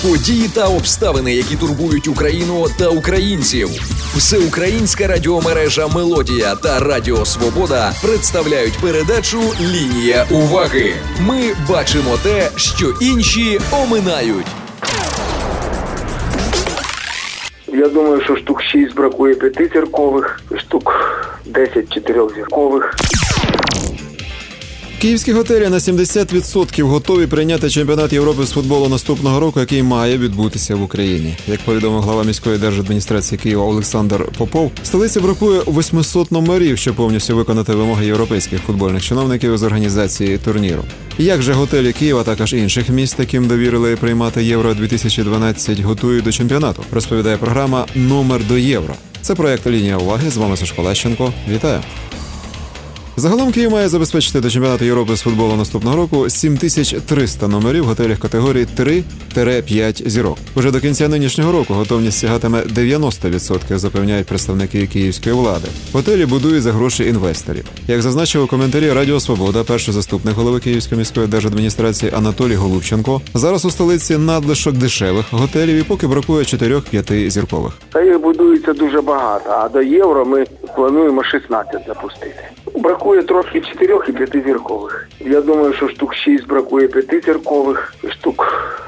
Події та обставини, які турбують Україну та українців. Всеукраїнська радіомережа «Мелодія» та Радіо Свобода представляють передачу «Лінія уваги». Ми бачимо те, що інші оминають. Я думаю, що штук 6 бракує 5-зіркових, штук 10 4-зіркових. Київські готелі на 70% готові прийняти чемпіонат Європи з футболу наступного року, який має відбутися в Україні. Як повідомив глава міської держадміністрації Києва Олександр Попов, столиці бракує 800 номерів, щоб повністю виконати вимоги європейських футбольних чиновників з організації турніру. Як же готелі Києва, а також інших міст, яким довірили приймати Євро-2012, готують до чемпіонату, розповідає програма «Номер до Євро». Це проєкт «Лінія уваги». З вами Сашко Лещенко. Вітаю! Загалом Київ має забезпечити до чемпіонату Європи з футболу наступного року 7300 номерів в готелях категорії 3-5 зірок. Уже до кінця нинішнього року готовність сягатиме 90%, запевняють представники київської влади. Готелі будують за гроші інвесторів. Як зазначив у коментарі Радіо Свобода, перший заступник голови Київської міської держадміністрації Анатолій Голубченко, зараз у столиці надлишок дешевих готелів і поки бракує 4-5 зіркових. Та їх будується дуже багато, а до Євро ми плануємо 16 запустити. Бракує трохи 4 і 5-зіркових. Я думаю, що штук 6 бракує 5-зіркових, штук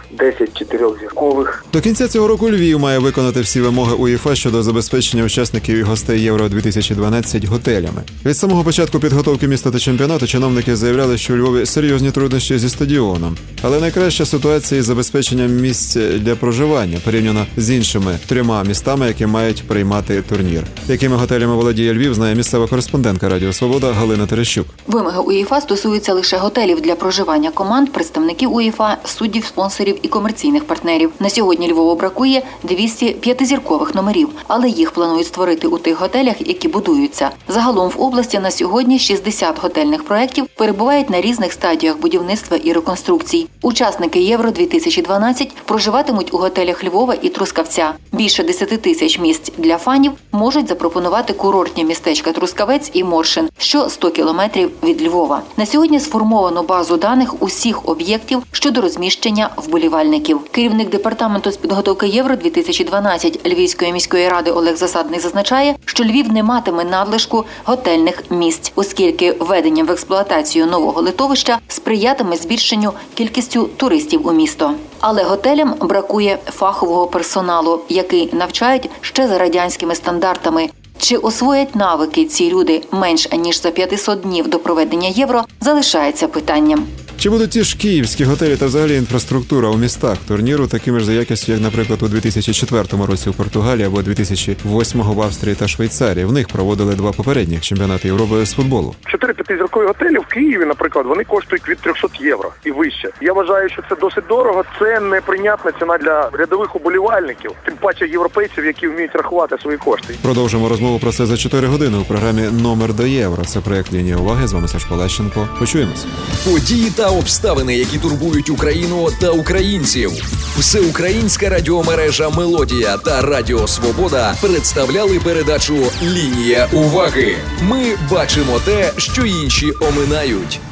10 4-зіркових. До кінця цього року Львів має виконати всі вимоги УЄФА щодо забезпечення учасників і гостей Євро-2012 готелями. Від самого початку підготовки міста до чемпіонату чиновники заявляли, що у Львові серйозні труднощі зі стадіоном. Але найкраща ситуація із забезпеченням місць для проживання порівняно з іншими 3 містами, які мають приймати турнір. Якими готелями володіє Львів, знає місцева кореспондентка Радіо Свобода Галина Терещук. Вимоги УЄФА стосуються лише готелів для проживання команд, представників УЄФА, суддів, спонсорів і комерційних партнерів. На сьогодні Львову бракує 200 5-зіркових номерів, але їх планують створити у тих готелях, які будуються. Загалом в області на сьогодні 60 готельних проєктів перебувають на різних стадіях будівництва і реконструкцій. Учасники Євро-2012 проживатимуть у готелях Львова і Трускавця. Більше 10 тисяч місць для фанів можуть запропонувати курортні містечка Трускавець і Моршин, що 100 кілометрів від Львова. На сьогодні сформовано базу даних усіх об'єктів щодо розміщення вболівальників. Керівник департаменту з підготовки Євро-2012 Львівської міської ради Олег Засадний зазначає, що Львів не матиме надлишку готельних місць, оскільки введення в експлуатацію нового литовища сприятиме збільшенню кількістю туристів у місто. Але готелям бракує фахового персоналу, який навчають ще за радянськими стандартами. Чи освоять навики ці люди менш аніж за 500 днів до проведення Євро, залишається питанням. Чи будуть ті ж київські готелі та взагалі інфраструктура у містах турніру такими ж за якістю, як, наприклад, у 2004 році у Португалії або 2008 в Австрії та Швейцарії? В них проводили 2 попередніх чемпіонати Європи з футболу. 4-5-зіркові готелі в Києві, наприклад, вони коштують від 300 євро і вище. Я вважаю, що це досить дорого. Це неприйнятна ціна для рядових уболівальників, тим паче європейців, які вміють рахувати свої кошти. Продовжимо розмову про це за 4 години у програмі «Номер до Євро». Це проєкт «Лінія уваги». З вами Сашко Лещенко. Почуємось. Події та обставини, які турбують Україну та українців. Всеукраїнська радіомережа «Мелодія» та Радіо Свобода представляли передачу «Лінія уваги». Ми бачимо те, що інші оминають.